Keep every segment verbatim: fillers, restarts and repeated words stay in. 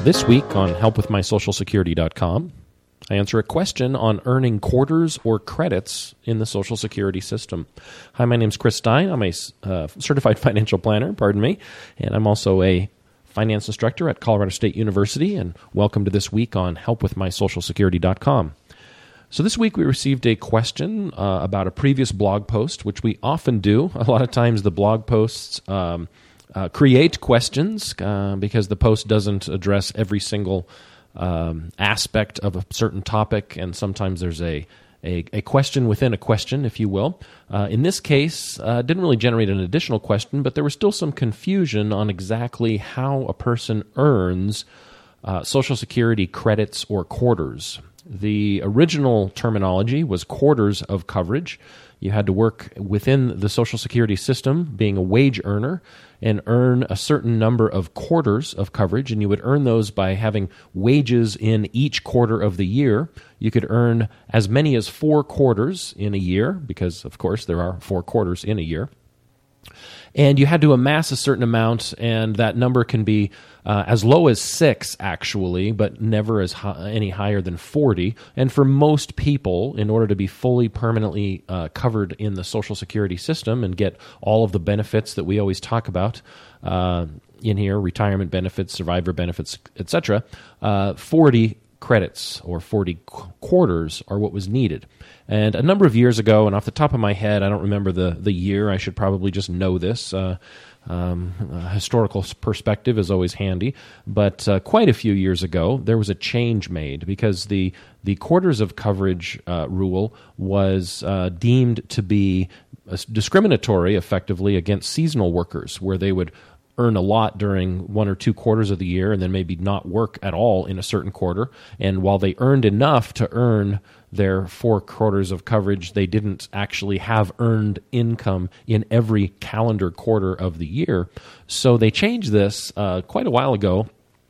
This week on help with my social security dot com, I answer a question on earning quarters or credits in the Social Security system. Hi, my name's Chris Stein. I'm a uh, certified financial planner, pardon me, and I'm also a finance instructor at Colorado State University, and welcome to this week on help with my social security dot com. So this week we received a question uh, about a previous blog post, which we often do. A lot of times the blog posts um, uh, create questions uh, because the post doesn't address every single um, aspect of a certain topic, and sometimes there's a, a, a question within a question, if you will. Uh, in this case, uh, didn't really generate an additional question, but there was still some confusion on exactly how a person earns uh, Social Security credits or quarters. The original terminology was quarters of coverage. You had to work within the Social Security system, being a wage earner, and earn a certain number of quarters of coverage, and you would earn those by having wages in each quarter of the year. You could earn as many as four quarters in a year, because, of course, there are four quarters in a year. And you had to amass a certain amount, and that number can be uh, as low as six, actually, but never as high, any higher than forty. And for most people, in order to be fully permanently uh, covered in the Social Security system and get all of the benefits that we always talk about uh, in here, retirement benefits, survivor benefits, et cetera, uh, forty credits or forty quarters are what was needed. And a number of years ago, and off the top of my head, I don't remember the, the year, I should probably just know this. Uh, um, a historical perspective is always handy. But uh, quite a few years ago, there was a change made because the, the quarters of coverage uh, rule was uh, deemed to be discriminatory, effectively, against seasonal workers, where they would earn a lot during one or two quarters of the year and then maybe not work at all in a certain quarter. And while they earned enough to earn their four quarters of coverage, they didn't actually have earned income in every calendar quarter of the year. So they changed this uh, quite a while ago.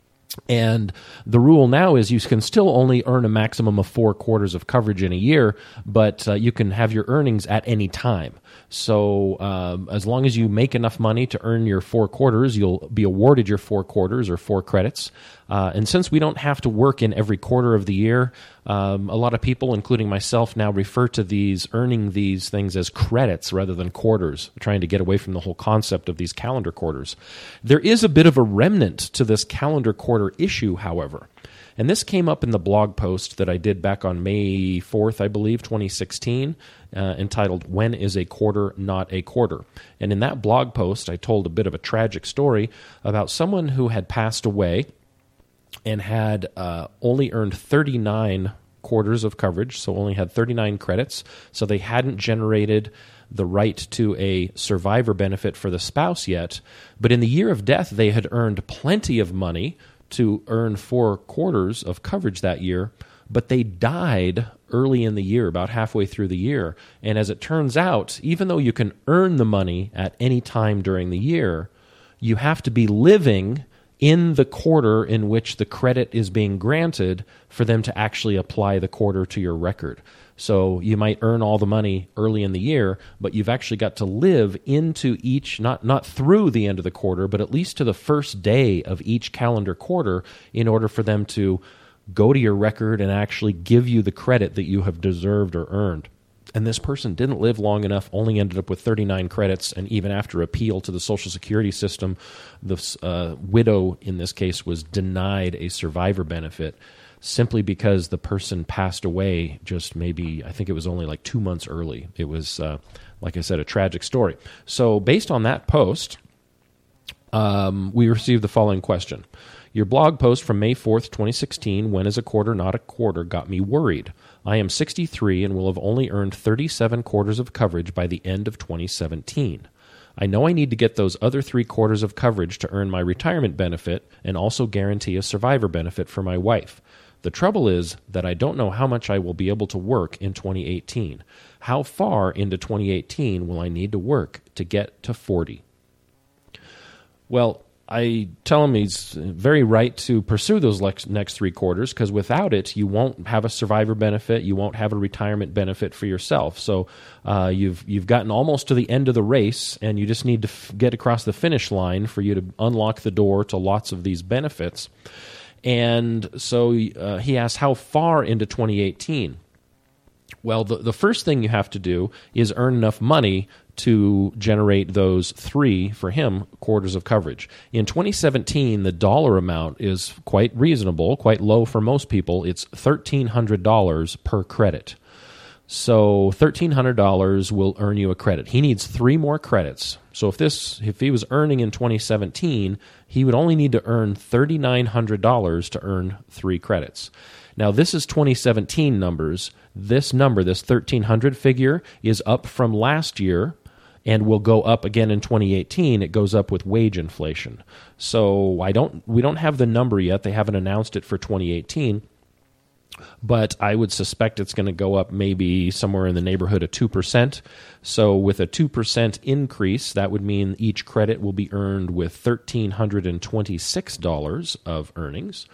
And the rule now is you can still only earn a maximum of four quarters of coverage in a year, but uh, you can have your earnings at any time. So um, as long as you make enough money to earn your four quarters, you'll be awarded your four quarters or four credits. Uh, and since we don't have to work in every quarter of the year, um, a lot of people, including myself, now refer to these, earning these things as credits rather than quarters, trying to get away from the whole concept of these calendar quarters. There is a bit of a remnant to this calendar quarter issue, however. And this came up in the blog post that I did back on May fourth, I believe, twenty sixteen, uh, entitled, When is a Quarter Not a Quarter? And in that blog post, I told a bit of a tragic story about someone who had passed away and had uh, only earned thirty-nine quarters of coverage, so only had thirty-nine credits, so they hadn't generated the right to a survivor benefit for the spouse yet, but in the year of death, they had earned plenty of money to earn four quarters of coverage that year, but they died early in the year, about halfway through the year. And as it turns out, even though you can earn the money at any time during the year, you have to be living in the quarter in which the credit is being granted for them to actually apply the quarter to your record. So you might earn all the money early in the year, but you've actually got to live into each, not, not through the end of the quarter, but at least to the first day of each calendar quarter in order for them to go to your record and actually give you the credit that you have deserved or earned. And this person didn't live long enough, only ended up with thirty-nine credits, and even after appeal to the Social Security system, the uh, widow in this case was denied a survivor benefit simply because the person passed away just maybe, I think it was only like two months early. It was, uh, like I said, a tragic story. So based on that post, um, we received the following question. Your blog post from May fourth, twenty sixteen, When is a Quarter Not a Quarter, got me worried. I am sixty-three and will have only earned thirty-seven quarters of coverage by the end of twenty seventeen. I know I need to get those other three quarters of coverage to earn my retirement benefit and also guarantee a survivor benefit for my wife. The trouble is that I don't know how much I will be able to work in twenty eighteen. How far into twenty eighteen will I need to work to get to forty? Well, I tell him he's very right to pursue those next three quarters because without it, you won't have a survivor benefit, you won't have a retirement benefit for yourself. So uh, you've you've gotten almost to the end of the race, and you just need to f- get across the finish line for you to unlock the door to lots of these benefits. And so uh, he asked, how far into twenty eighteen? Well, the, the first thing you have to do is earn enough money to generate those three, for him, quarters of coverage. In twenty seventeen, the dollar amount is quite reasonable, quite low for most people. It's one thousand three hundred dollars per credit. So one thousand three hundred dollars will earn you a credit. He needs three more credits. So if this, if he was earning in twenty seventeen, he would only need to earn three thousand nine hundred dollars to earn three credits. Now, this is twenty seventeen numbers. This number, this thirteen hundred figure, is up from last year and will go up again in twenty eighteen. It goes up with wage inflation. So I don't, we don't have the number yet. They haven't announced it for twenty eighteen. But I would suspect it's going to go up maybe somewhere in the neighborhood of two percent. So with a two percent increase, that would mean each credit will be earned with one thousand three hundred twenty-six dollars of earnings.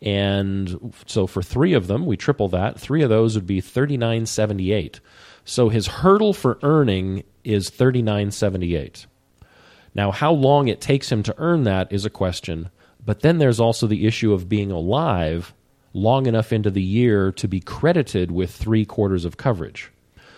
And so for three of them, we triple that. Three of those would be thirty-nine seventy-eight. So his hurdle for earning is thirty-nine seventy-eight. Now, how long it takes him to earn that is a question. But then there's also the issue of being alive long enough into the year to be credited with three quarters of coverage.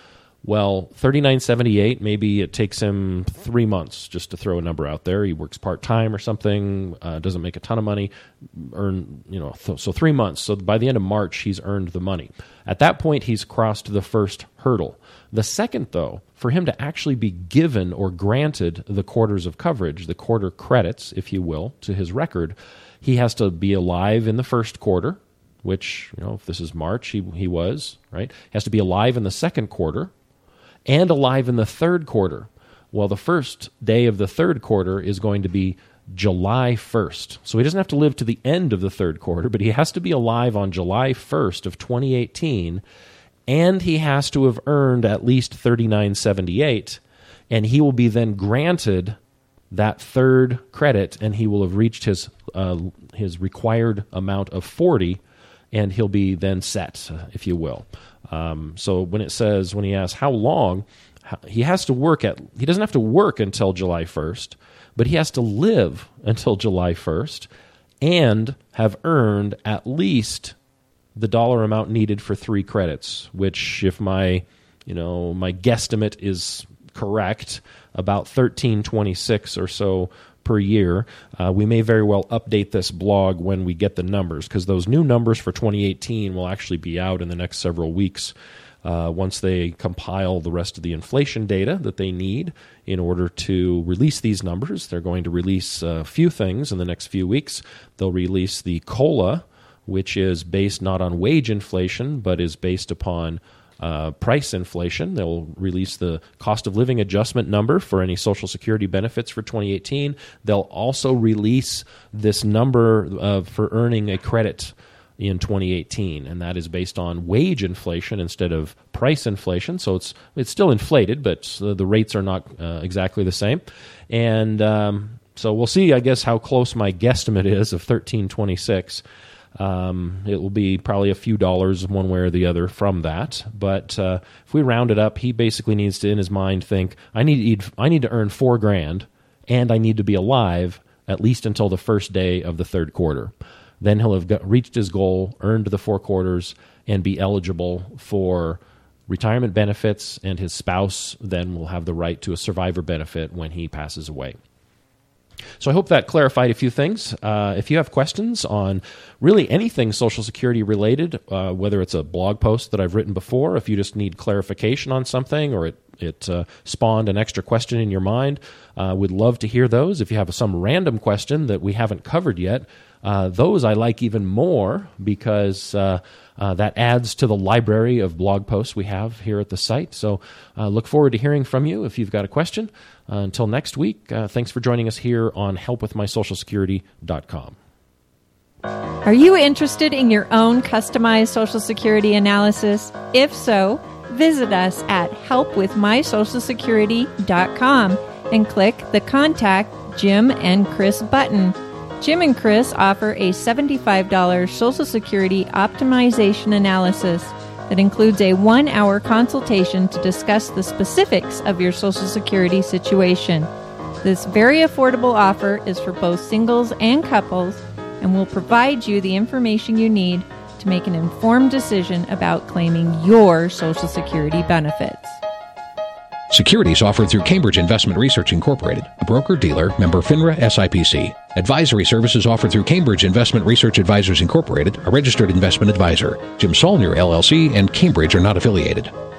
Well, thirty-nine seventy-eight, maybe it takes him three months, just to throw a number out there. He works part-time or something, uh, doesn't make a ton of money, earn, you know, th- so three months. So by the end of March, he's earned the money. At that point, he's crossed the first hurdle. The second, though, for him to actually be given or granted the quarters of coverage, the quarter credits, if you will, to his record, he has to be alive in the first quarter, which, you know, if this is March, he he was, right? He has to be alive in the second quarter and alive in the third quarter. Well, the first day of the third quarter is going to be July first. So he doesn't have to live to the end of the third quarter, but he has to be alive on July first of twenty eighteen, and he has to have earned at least thirty-nine seventy-eight, and he will be then granted that third credit, and he will have reached his uh, his required amount of forty, and he'll be then set, if you will. Um, so when it says, when he asks how long, he has to work at, he doesn't have to work until July first, but he has to live until July first and have earned at least the dollar amount needed for three credits, which, if my, you know, my guesstimate is correct, about thirteen twenty-six or so per year. Uh, we may very well update this blog when we get the numbers, because those new numbers for twenty eighteen will actually be out in the next several weeks uh, once they compile the rest of the inflation data that they need in order to release these numbers. They're going to release a few things in the next few weeks. They'll release the COLA, which is based not on wage inflation, but is based upon Uh, price inflation. They'll release the cost of living adjustment number for any Social Security benefits for twenty eighteen. They'll also release this number uh, for earning a credit in twenty eighteen, and that is based on wage inflation instead of price inflation. So it's it's still inflated, but uh, the rates are not uh, exactly the same. And um, so we'll see, I guess, how close my guesstimate is of thirteen twenty-six. Um, it will be probably a few dollars one way or the other from that. But uh, if we round it up, he basically needs to, in his mind, think, I need to eat, I need to earn four grand, and I need to be alive at least until the first day of the third quarter. Then he'll have got, reached his goal, earned the four quarters, and be eligible for retirement benefits, and his spouse then will have the right to a survivor benefit when he passes away. So I hope that clarified a few things. Uh, if you have questions on really anything Social Security related, uh, whether it's a blog post that I've written before, if you just need clarification on something, or it, it uh, spawned an extra question in your mind, uh, we'd love to hear those. If you have some random question that we haven't covered yet, uh, those I like even more, because uh, uh, that adds to the library of blog posts we have here at the site. So uh, look forward to hearing from you if you've got a question. Uh, until next week, uh, thanks for joining us here on help with my social security dot com. Are you interested in your own customized Social Security analysis? If so, visit us at help with my social security dot com and click the Contact Jim and Chris button. Jim and Chris offer a seventy-five dollars Social Security optimization analysis that includes a one-hour consultation to discuss the specifics of your Social Security situation. This very affordable offer is for both singles and couples and will provide you the information you need to make an informed decision about claiming your Social Security benefits. Securities offered through Cambridge Investment Research Incorporated, a broker-dealer, member FINRA S I P C. Advisory services offered through Cambridge Investment Research Advisors Incorporated, a registered investment advisor. Jim Saulnier, L L C, and Cambridge are not affiliated.